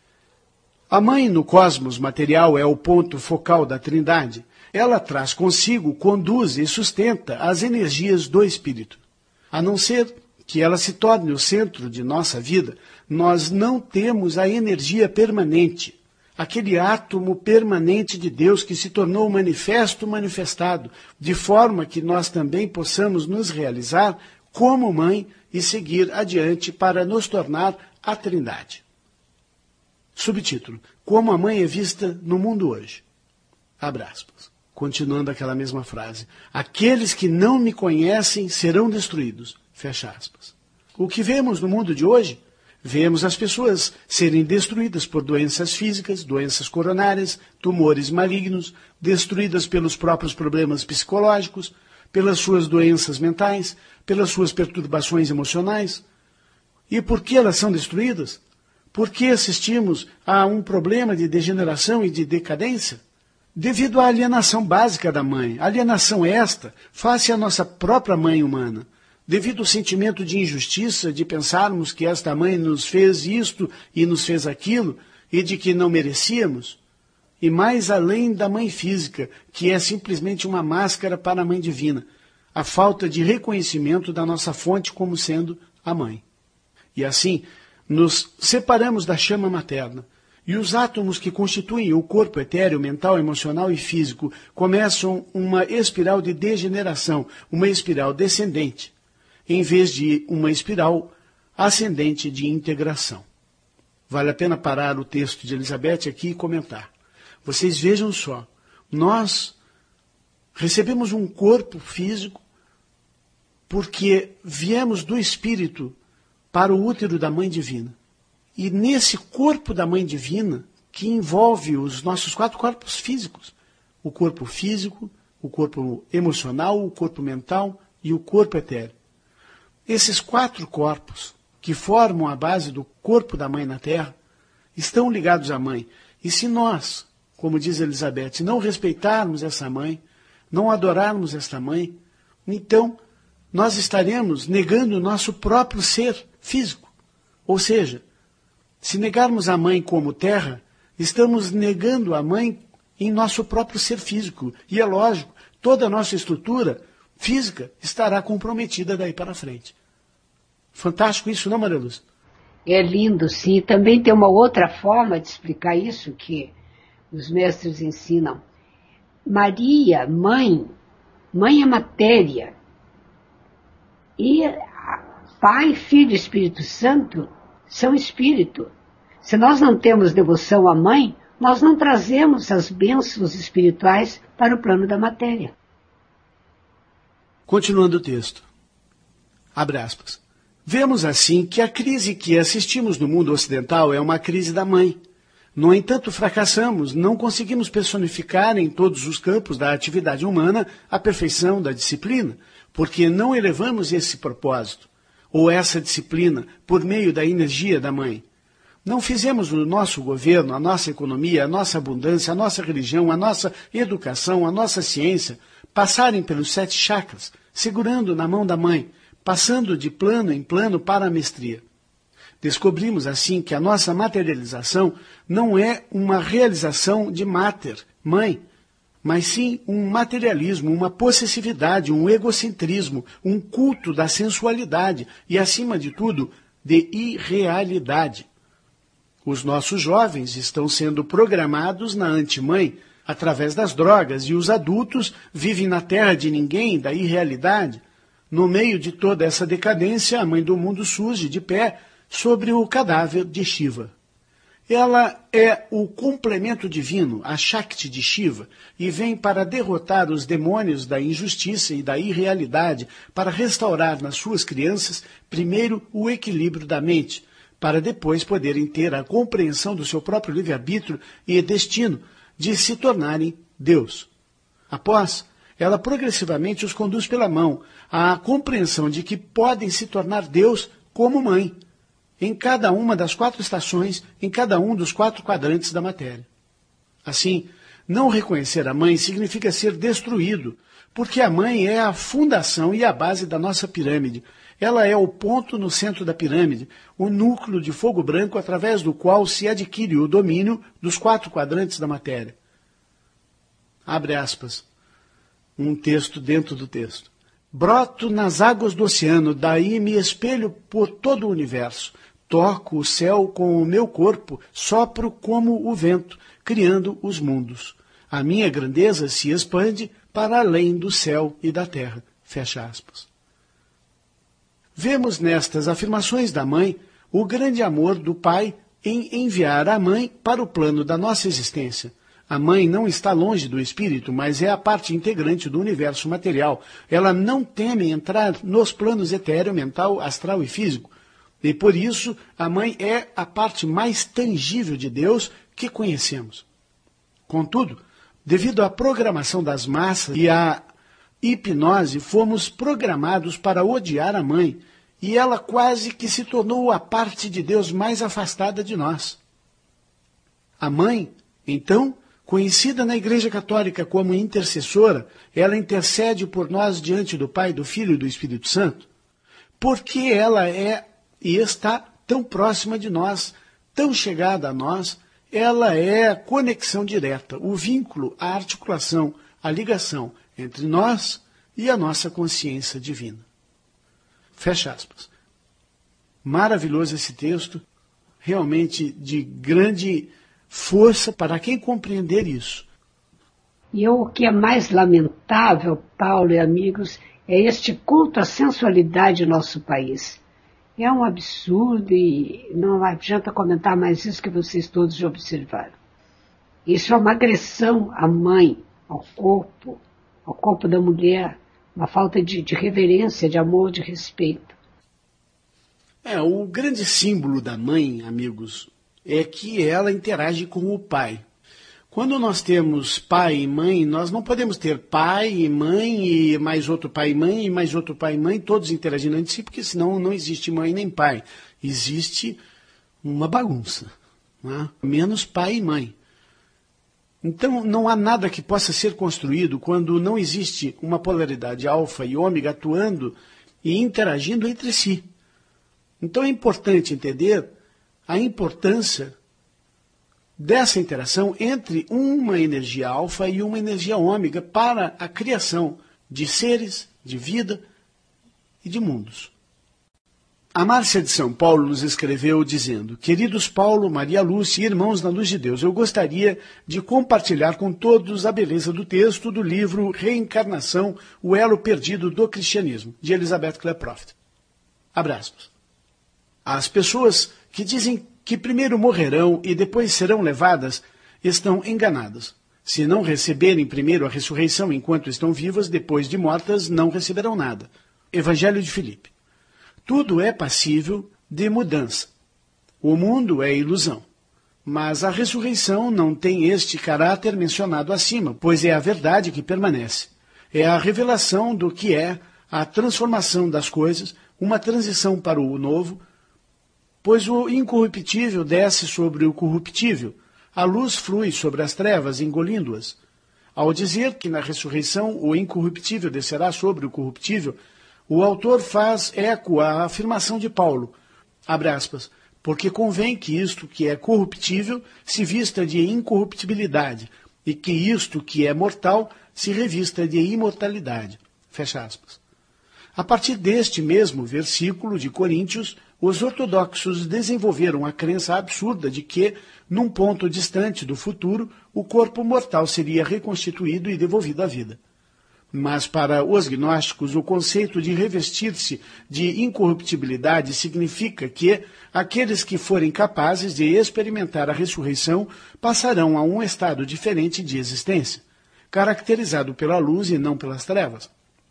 A Mãe no cosmos material é o ponto focal da Trindade. Ela traz consigo, conduz e sustenta as energias do Espírito. A não ser que ela se torne o centro de nossa vida, nós não temos a energia permanente, aquele átomo permanente de Deus que se tornou manifesto manifestado, de forma que nós também possamos nos realizar como Mãe e seguir adiante para nos tornar a Trindade. Subtítulo: Como a Mãe é vista no mundo hoje. Abre aspas. Continuando aquela mesma frase. Aqueles que não me conhecem serão destruídos. Fecha aspas. O que vemos no mundo de hoje? Vemos as pessoas serem destruídas por doenças físicas, doenças coronárias, tumores malignos, destruídas pelos próprios problemas psicológicos, pelas suas doenças mentais, pelas suas perturbações emocionais. E por que elas são destruídas? Porque assistimos a um problema de degeneração e de decadência? devido à alienação básica da mãe, alienação esta face à nossa própria mãe humana, devido ao sentimento de injustiça, de pensarmos que esta mãe nos fez isto e nos fez aquilo, e de que não merecíamos, e mais além da mãe física, que é simplesmente uma máscara para a mãe divina, a falta de reconhecimento da nossa fonte como sendo a mãe. E assim, nos separamos da chama materna, e os átomos que constituem o corpo etéreo, mental, emocional e físico começam uma espiral de degeneração, uma espiral descendente, em vez de uma espiral ascendente de integração. Vale a pena parar o texto de Elizabeth aqui e comentar. Vocês vejam só, nós recebemos um corpo físico porque viemos do espírito para o útero da Mãe Divina. E nesse corpo da Mãe Divina, que envolve os nossos quatro corpos físicos, o corpo físico, o corpo emocional, o corpo mental e o corpo etéreo. Esses quatro corpos, que formam a base do corpo da Mãe na Terra, estão ligados à Mãe. E se nós, como diz Elizabeth, não respeitarmos essa Mãe, não adorarmos esta Mãe, então nós estaremos negando o nosso próprio ser físico. Ou seja, se negarmos a Mãe como terra, estamos negando a Mãe em nosso próprio ser físico. E é lógico, toda a nossa estrutura física estará comprometida daí para frente. Fantástico isso, não, Maria Lúcia? É lindo, sim. Também tem uma outra forma de explicar isso que os mestres ensinam. Maria, mãe, mãe é matéria. E Pai, Filho e Espírito Santo são espírito. Se nós não temos devoção à mãe, nós não trazemos as bênçãos espirituais para o plano da matéria. Continuando o texto. Abre aspas. Vemos assim que a crise que assistimos no mundo ocidental é uma crise da mãe. No entanto, fracassamos, não conseguimos personificar em todos os campos da atividade humana a perfeição da disciplina, porque não elevamos esse propósito, ou essa disciplina, por meio da energia da mãe. Não fizemos o nosso governo, a nossa economia, a nossa abundância, a nossa religião, a nossa educação, a nossa ciência, passarem pelos sete chakras, segurando na mão da mãe, passando de plano em plano para a mestria. Descobrimos assim que a nossa materialização não é uma realização de máter, mãe, mas sim um materialismo, uma possessividade, um egocentrismo, um culto da sensualidade e, acima de tudo, de irrealidade. Os nossos jovens estão sendo programados na antimãe através das drogas e os adultos vivem na terra de ninguém, da irrealidade. No meio de toda essa decadência, a mãe do mundo surge de pé sobre o cadáver de Shiva. Ela é o complemento divino, a Shakti de Shiva, e vem para derrotar os demônios da injustiça e da irrealidade, para restaurar nas suas crianças, primeiro, o equilíbrio da mente, para depois poderem ter a compreensão do seu próprio livre-arbítrio e destino de se tornarem Deus. Após, ela progressivamente os conduz pela mão à compreensão de que podem se tornar Deus como mãe, em cada uma das quatro estações, em cada um dos quatro quadrantes da matéria. Assim, não reconhecer a mãe significa ser destruído, porque a mãe é a fundação e a base da nossa pirâmide. Ela é o ponto no centro da pirâmide, o núcleo de fogo branco através do qual se adquire o domínio dos quatro quadrantes da matéria. Abre aspas. Um texto dentro do texto. Broto nas águas do oceano, daí me espelho por todo o universo. Toco o céu com o meu corpo, sopro como o vento, criando os mundos. A minha grandeza se expande para além do céu e da terra. Fecha aspas. Vemos nestas afirmações da mãe o grande amor do pai em enviar a mãe para o plano da nossa existência. A mãe não está longe do espírito, mas é a parte integrante do universo material. Ela não teme entrar nos planos etéreo, mental, astral e físico. E por isso, a mãe é a parte mais tangível de Deus que conhecemos. Contudo, devido à programação das massas e à hipnose, fomos programados para odiar a mãe, e ela quase que se tornou a parte de Deus mais afastada de nós. A mãe, então, Conhecida na Igreja Católica como intercessora, ela intercede por nós diante do Pai, do Filho e do Espírito Santo, porque ela é e está tão próxima de nós, tão chegada a nós, ela é a conexão direta, o vínculo, a articulação, a ligação entre nós e a nossa consciência divina. Fecha aspas. Maravilhoso esse texto, realmente de grande força para quem compreender isso. E o que é mais lamentável, Paulo e amigos, é este culto à sensualidade em nosso país. É um absurdo e não adianta comentar mais isso que vocês todos já observaram. Isso é uma agressão à mãe, ao corpo, ao corpo da mulher, uma falta de, de reverência, de amor, de respeito. É, o grande símbolo da mãe, amigos, é que ela interage com o pai. Quando nós temos pai e mãe, nós não podemos ter pai e mãe e mais outro pai e mãe e mais outro pai e mãe, todos interagindo entre si, porque senão não existe mãe nem pai. Existe uma bagunça, né? Menos pai e mãe. Então não há nada que possa ser construído quando não existe uma polaridade alfa e ômega atuando e interagindo entre si. Então é importante entender a importância dessa interação entre uma energia alfa e uma energia ômega para a criação de seres, de vida e de mundos. A Márcia de São Paulo nos escreveu dizendo: queridos Paulo, Maria Lúcia e irmãos na luz de Deus, eu gostaria de compartilhar com todos a beleza do texto do livro Reencarnação, o elo perdido do cristianismo, de Elizabeth Klaproth. Abraços. As pessoas que dizem que primeiro morrerão e depois serão levadas estão enganadas. Se não receberem primeiro a ressurreição enquanto estão vivas, depois de mortas não receberão nada. Evangelho de Filipe. Tudo é passível de mudança. O mundo é ilusão. Mas a ressurreição não tem este caráter mencionado acima, pois é a verdade que permanece. É a revelação do que é a transformação das coisas, uma transição para o novo, pois o incorruptível desce sobre o corruptível, a luz flui sobre as trevas, engolindo-as. Ao dizer que na ressurreição o incorruptível descerá sobre o corruptível, o autor faz eco à afirmação de Paulo, abre aspas, porque convém que isto que é corruptível se vista de incorruptibilidade, e que isto que é mortal se revista de imortalidade. Fecha aspas. A partir deste mesmo versículo de Coríntios, os ortodoxos desenvolveram a crença absurda de que, num ponto distante do futuro, o corpo mortal seria reconstituído e devolvido à vida. Mas para os gnósticos, o conceito de revestir-se de incorruptibilidade significa que aqueles que forem capazes de experimentar a ressurreição passarão a um estado diferente de existência, caracterizado pela luz e não pelas trevas.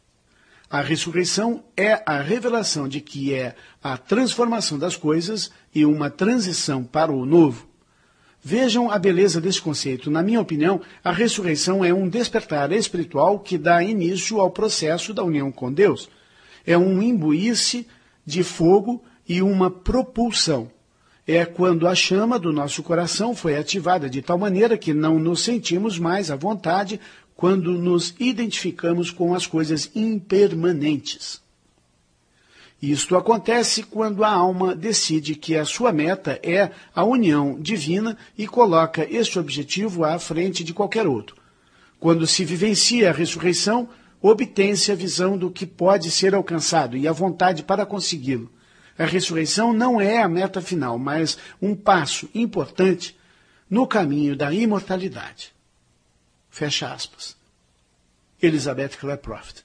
A ressurreição é a revelação de que é a transformação das coisas e uma transição para o novo. Vejam a beleza desse conceito. Na minha opinião, a ressurreição é um despertar espiritual que dá início ao processo da união com Deus. É um imbuir-se de fogo e uma propulsão. É quando a chama do nosso coração foi ativada de tal maneira que não nos sentimos mais à vontade quando nos identificamos com as coisas impermanentes. Isto acontece quando a alma decide que a sua meta é a união divina e coloca este objetivo à frente de qualquer outro. Quando se vivencia a ressurreição, obtém-se a visão do que pode ser alcançado e a vontade para consegui-lo. A ressurreição não é a meta final, mas um passo importante no caminho da imortalidade. Fecha aspas. Elizabeth Klaproth.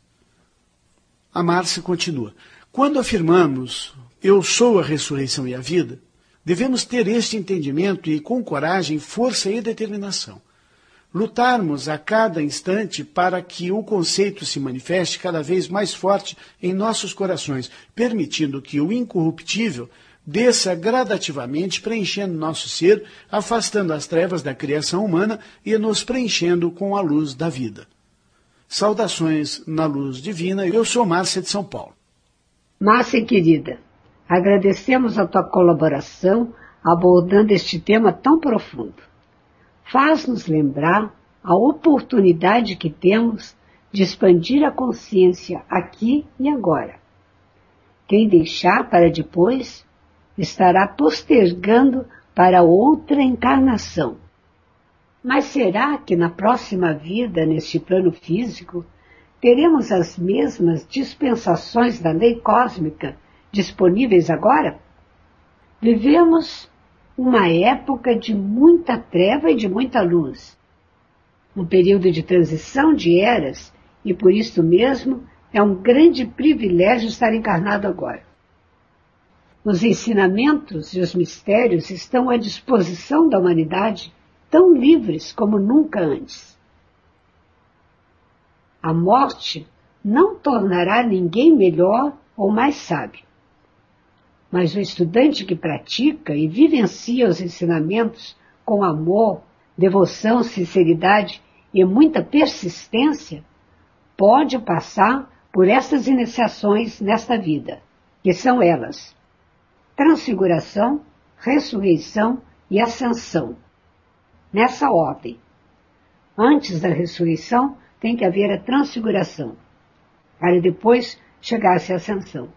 A Márcia continua. Quando afirmamos, eu sou a ressurreição e a vida, devemos ter este entendimento e, com coragem, força e determinação. Lutarmos a cada instante para que o conceito se manifeste cada vez mais forte em nossos corações, permitindo que o incorruptível desça gradativamente, preenchendo nosso ser, afastando as trevas da criação humana e nos preenchendo com a luz da vida. Saudações na luz divina. Eu sou Márcia de São Paulo. Márcia, querida, agradecemos a tua colaboração abordando este tema tão profundo. faz-nos lembrar a oportunidade que temos de expandir a consciência aqui e agora. Quem deixar para depois estará postergando para outra encarnação. Mas será que na próxima vida, neste plano físico, teremos as mesmas dispensações da lei cósmica disponíveis agora? Vivemos uma época de muita treva e de muita luz. Um período de transição de eras, e por isso mesmo é um grande privilégio estar encarnado agora. Os ensinamentos e os mistérios estão à disposição da humanidade, tão livres como nunca antes. A morte não tornará ninguém melhor ou mais sábio. Mas o estudante que pratica e vivencia os ensinamentos com amor, devoção, sinceridade e muita persistência, pode passar por essas iniciações nesta vida, que são elas: transfiguração, ressurreição e ascensão. Nessa ordem. Antes da ressurreição tem que haver a transfiguração, para depois chegar-se à ascensão.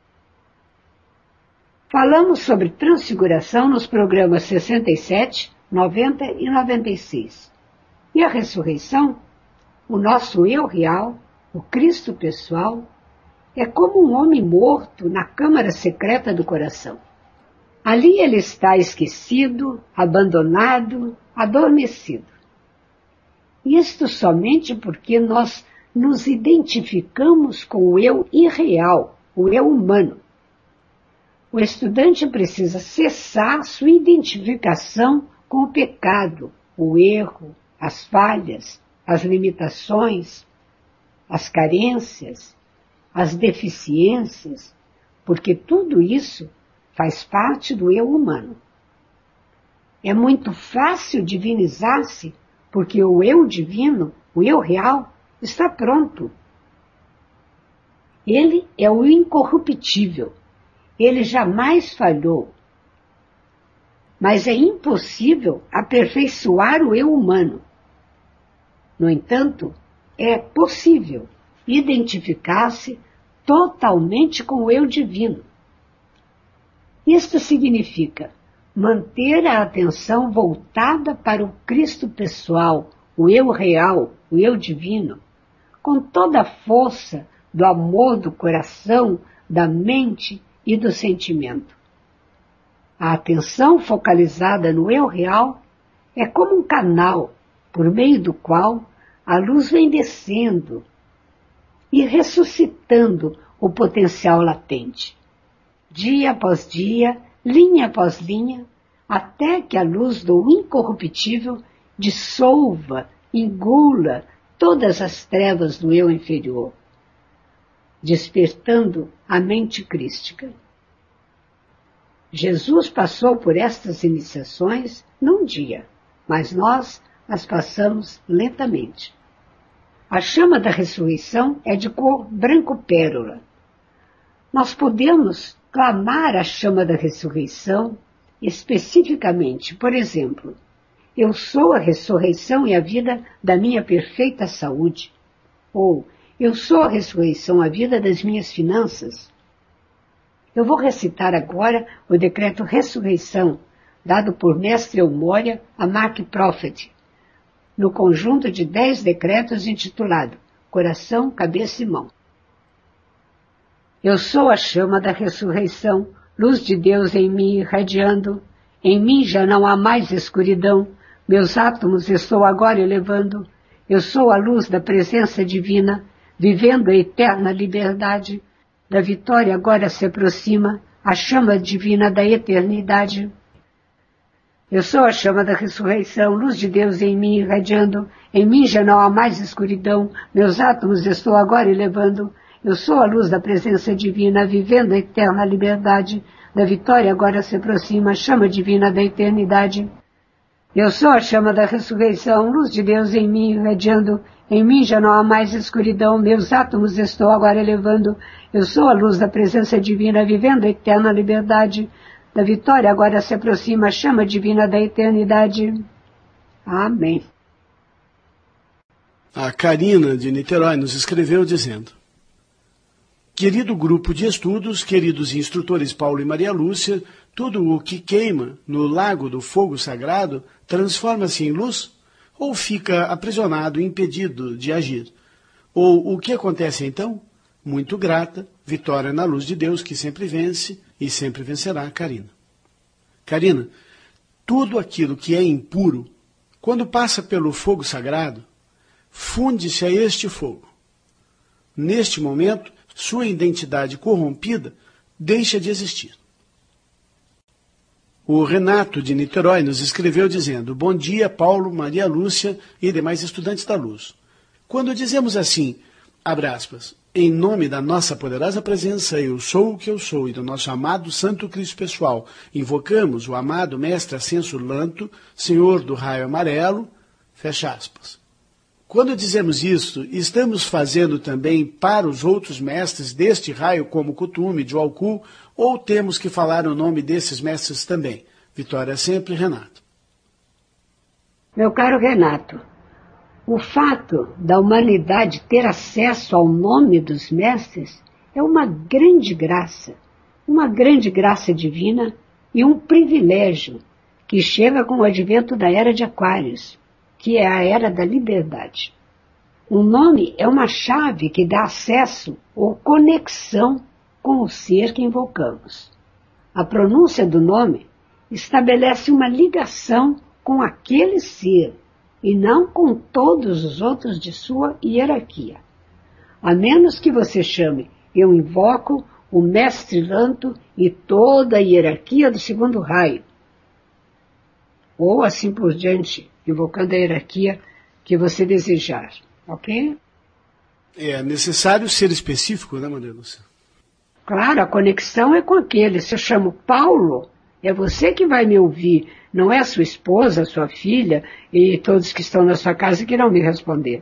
Falamos sobre transfiguração nos programas sessenta e sete, noventa e noventa e seis. E a ressurreição, o nosso eu real, o Cristo pessoal, é como um homem morto na câmara secreta do coração. Ali ele está esquecido, abandonado, adormecido. Isto somente porque nós nos identificamos com o eu irreal, o eu humano. O estudante precisa cessar sua identificação com o pecado, o erro, as falhas, as limitações, as carências, as deficiências, porque tudo isso faz parte do eu humano. É muito fácil divinizar-se, porque o eu divino, o eu real, está pronto. Ele é o incorruptível. Ele jamais falhou. Mas é impossível aperfeiçoar o eu humano. No entanto, é possível identificar-se totalmente com o eu divino. Isto significa manter a atenção voltada para o Cristo pessoal, o eu real, o eu divino, com toda a força do amor do coração, da mente e do sentimento. A atenção focalizada no eu real é como um canal por meio do qual a luz vem descendo e ressuscitando o potencial latente. Dia após dia, linha após linha, até que a luz do incorruptível dissolva, engula todas as trevas do eu inferior, despertando a mente crística. Jesus passou por estas iniciações num dia, mas nós as passamos lentamente. A chama da ressurreição é de cor branco-pérola. Nós podemos clamar a chama da ressurreição especificamente, por exemplo, eu sou a ressurreição e a vida da minha perfeita saúde, ou eu sou a ressurreição, a vida das minhas finanças. Eu vou recitar agora o decreto ressurreição, dado por Mestre Eumória a Mark Prophet, no conjunto de dez decretos intitulado Coração, Cabeça e Mão. Eu sou a chama da ressurreição, luz de Deus em mim irradiando, em mim já não há mais escuridão, meus átomos estou agora elevando, eu sou a luz da presença divina, vivendo a eterna liberdade, da vitória agora se aproxima, a chama divina da eternidade. Eu sou a chama da ressurreição, luz de Deus em mim irradiando, em mim já não há mais escuridão, meus átomos estou agora elevando, eu sou a luz da presença divina, vivendo a eterna liberdade, da vitória agora se aproxima, a chama divina da eternidade. Eu sou a chama da ressurreição, luz de Deus em mim irradiando, em mim já não há mais escuridão, meus átomos estou agora elevando, eu sou a luz da presença divina, vivendo a eterna liberdade, da vitória agora se aproxima, a chama divina da eternidade. Amém. A Karina, de Niterói, nos escreveu dizendo: querido grupo de estudos, queridos instrutores Paulo e Maria Lúcia, tudo o que queima no lago do fogo sagrado transforma-se em luz ou fica aprisionado, impedido de agir? Ou o que acontece então? Muito grata, vitória na luz de Deus que sempre vence e sempre vencerá, Karina. Karina, tudo aquilo que é impuro, quando passa pelo fogo sagrado, funde-se a este fogo. Neste momento, sua identidade corrompida deixa de existir. O Renato, de Niterói, nos escreveu dizendo: bom dia, Paulo, Maria Lúcia e demais estudantes da luz. Quando dizemos assim, abre aspas, em nome da nossa poderosa presença, eu sou o que eu sou, e do nosso amado Santo Cristo pessoal, invocamos o amado Mestre Ascenso Lanto, Senhor do Raio Amarelo, fecha aspas. Quando dizemos isto, estamos fazendo também para os outros mestres deste raio, como Kutume, Joalku, ou temos que falar o nome desses mestres também? Vitória sempre, Renato. Meu caro Renato, o fato da humanidade ter acesso ao nome dos mestres é uma grande graça, uma grande graça divina e um privilégio que chega com o advento da Era de Aquários, que é a Era da Liberdade. O nome é uma chave que dá acesso ou conexão com o ser que invocamos. A pronúncia do nome estabelece uma ligação com aquele ser e não com todos os outros de sua hierarquia. A menos que você chame, eu invoco o Mestre Lanto e toda a hierarquia do segundo raio. Ou assim por diante, invocando a hierarquia que você desejar. Ok? É necessário ser específico, né, Maria Lúcia? Claro, a conexão é com aquele. Se eu chamo Paulo, é você que vai me ouvir, não é a sua esposa, a sua filha e todos que estão na sua casa que irão me responder.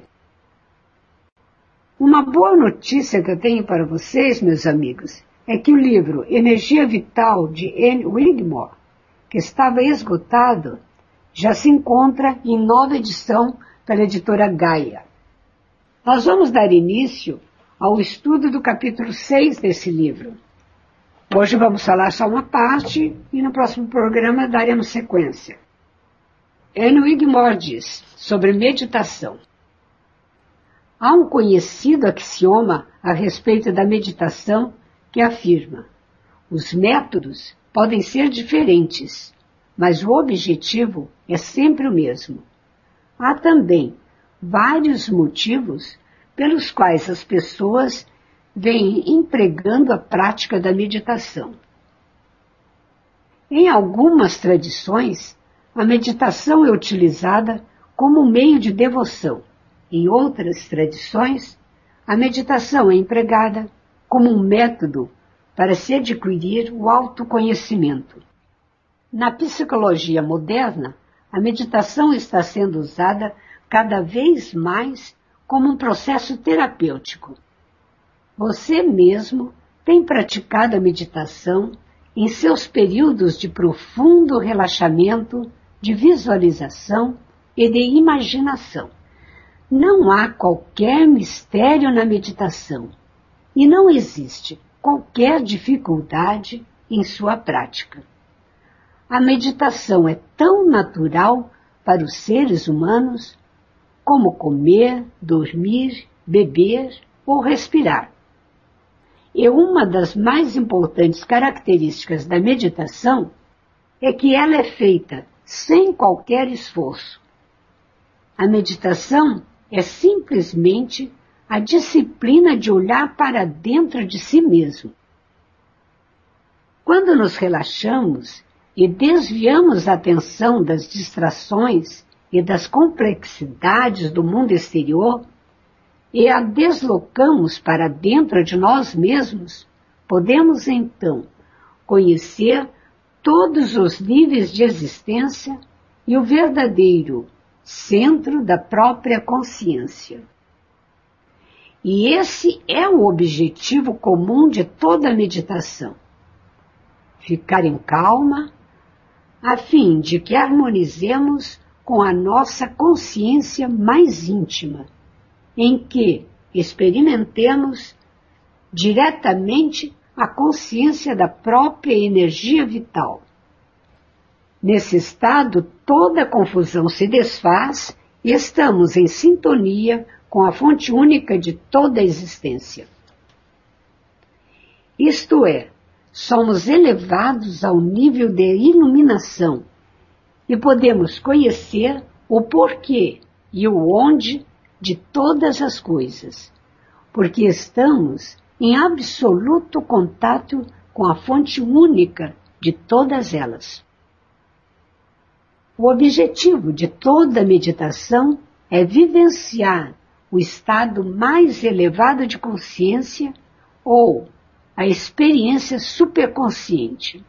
Uma boa notícia que eu tenho para vocês, meus amigos, é que o livro Energia Vital, de Anne Wigmore, que estava esgotado, já se encontra em nova edição pela editora Gaia. Nós vamos dar início ao estudo do capítulo seis desse livro. Hoje vamos falar só uma parte e no próximo programa daremos sequência. Anne Wigmore diz sobre meditação. Há um conhecido axioma a respeito da meditação que afirma: os métodos podem ser diferentes, mas o objetivo é sempre o mesmo. Há também vários motivos pelos quais as pessoas vêm empregando a prática da meditação. Em algumas tradições, a meditação é utilizada como um meio de devoção. Em outras tradições, a meditação é empregada como um método para se adquirir o autoconhecimento. Na psicologia moderna, a meditação está sendo usada cada vez mais como um processo terapêutico. Você mesmo tem praticado a meditação em seus períodos de profundo relaxamento, de visualização e de imaginação. Não há qualquer mistério na meditação e não existe qualquer dificuldade em sua prática. A meditação é tão natural para os seres humanos como comer, dormir, beber ou respirar. E uma das mais importantes características da meditação é que ela é feita sem qualquer esforço. A meditação é simplesmente a disciplina de olhar para dentro de si mesmo. Quando nos relaxamos e desviamos a atenção das distrações e das complexidades do mundo exterior, e a deslocamos para dentro de nós mesmos, podemos então conhecer todos os níveis de existência e o verdadeiro centro da própria consciência. E esse é o objetivo comum de toda a meditação: ficar em calma, a fim de que harmonizemos com a nossa consciência mais íntima, em que experimentemos diretamente a consciência da própria energia vital. Nesse estado, toda a confusão se desfaz e estamos em sintonia com a fonte única de toda a existência. Isto é, somos elevados ao nível de iluminação e podemos conhecer o porquê e o onde de todas as coisas, porque estamos em absoluto contato com a fonte única de todas elas. O objetivo de toda meditação é vivenciar o estado mais elevado de consciência ou a experiência superconsciente.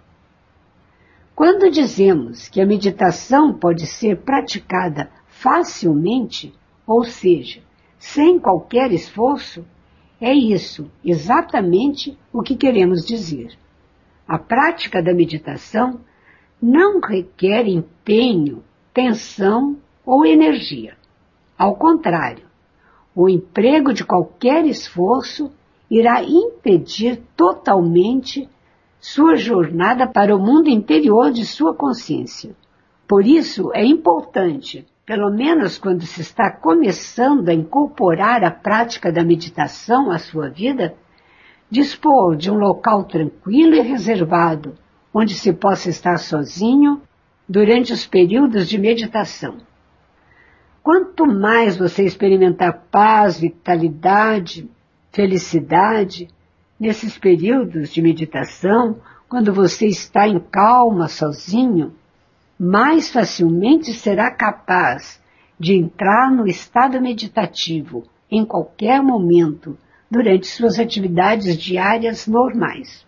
Quando dizemos que a meditação pode ser praticada facilmente, ou seja, sem qualquer esforço, é isso exatamente o que queremos dizer. A prática da meditação não requer empenho, tensão ou energia. Ao contrário, o emprego de qualquer esforço irá impedir totalmente sua jornada para o mundo interior de sua consciência. Por isso é importante, pelo menos quando se está começando a incorporar a prática da meditação à sua vida, dispor de um local tranquilo e reservado, onde se possa estar sozinho durante os períodos de meditação. Quanto mais você experimentar paz, vitalidade, felicidade, nesses períodos de meditação, quando você está em calma, sozinho, mais facilmente será capaz de entrar no estado meditativo em qualquer momento durante suas atividades diárias normais.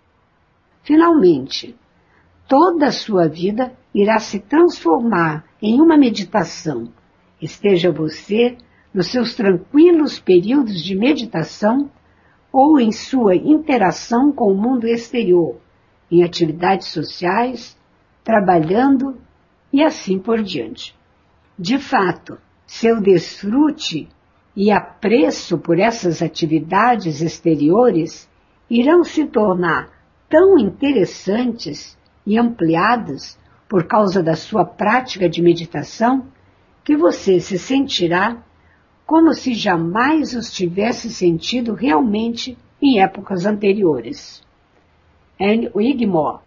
Finalmente, toda a sua vida irá se transformar em uma meditação. Esteja você nos seus tranquilos períodos de meditação ou em sua interação com o mundo exterior, em atividades sociais, trabalhando e assim por diante. De fato, seu desfrute e apreço por essas atividades exteriores irão se tornar tão interessantes e ampliadas por causa da sua prática de meditação que você se sentirá como se jamais os tivesse sentido realmente em épocas anteriores. Anne Wigmore.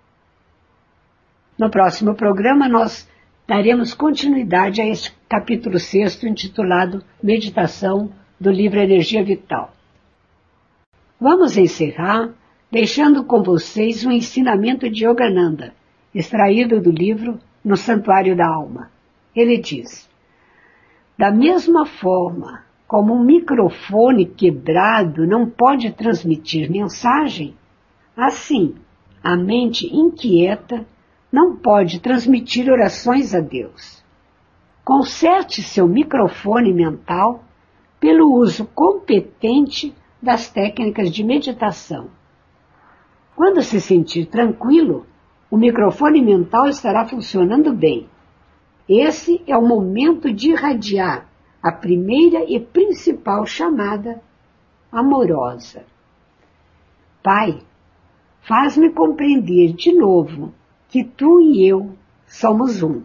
No próximo programa nós daremos continuidade a este capítulo sexto intitulado Meditação do livro Energia Vital. Vamos encerrar deixando com vocês um ensinamento de Yogananda, extraído do livro No Santuário da Alma. Ele diz: da mesma forma como um microfone quebrado não pode transmitir mensagem, assim, a mente inquieta não pode transmitir orações a Deus. Conserte seu microfone mental pelo uso competente das técnicas de meditação. Quando se sentir tranquilo, o microfone mental estará funcionando bem. Esse é o momento de irradiar a primeira e principal chamada amorosa. Pai, faz-me compreender de novo que tu e eu somos um.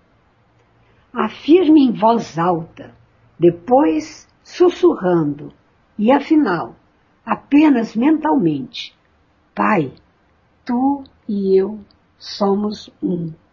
Afirme em voz alta, depois sussurrando, e afinal, apenas mentalmente: Pai, tu e eu somos um.